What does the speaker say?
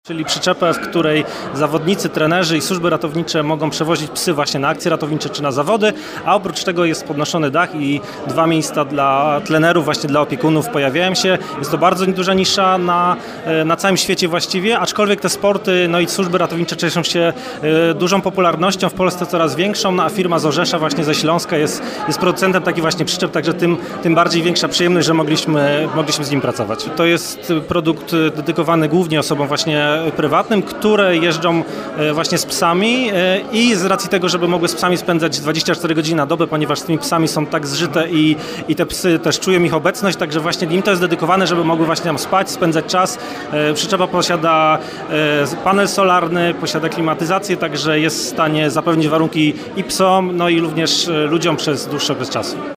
Czyli przyczepę, w której zawodnicy, trenerzy i służby ratownicze mogą przewozić psy właśnie na akcje ratownicze czy na zawody, a oprócz tego jest podnoszony dach i 2 miejsca dla trenerów, właśnie dla opiekunów pojawiają się. Jest to bardzo duża nisza na całym świecie właściwie, aczkolwiek te sporty i służby ratownicze cieszą się dużą popularnością, w Polsce coraz większą, a firma z Orzesza, właśnie ze Śląska jest producentem takich właśnie przyczep, także tym bardziej większa przyjemność, że mogliśmy z nim pracować. To jest produkt dedykowany głównie osobom właśnie prywatnym, które jeżdżą właśnie z psami i z racji tego, żeby mogły z psami spędzać 24 godziny na dobę, ponieważ z tymi psami są tak zżyte i te psy też czują ich obecność, także właśnie im to jest dedykowane, żeby mogły właśnie tam spać, spędzać czas. Przyczepa posiada panel solarny, posiada klimatyzację, także jest w stanie zapewnić warunki i psom, i również ludziom przez dłuższy okres czasu.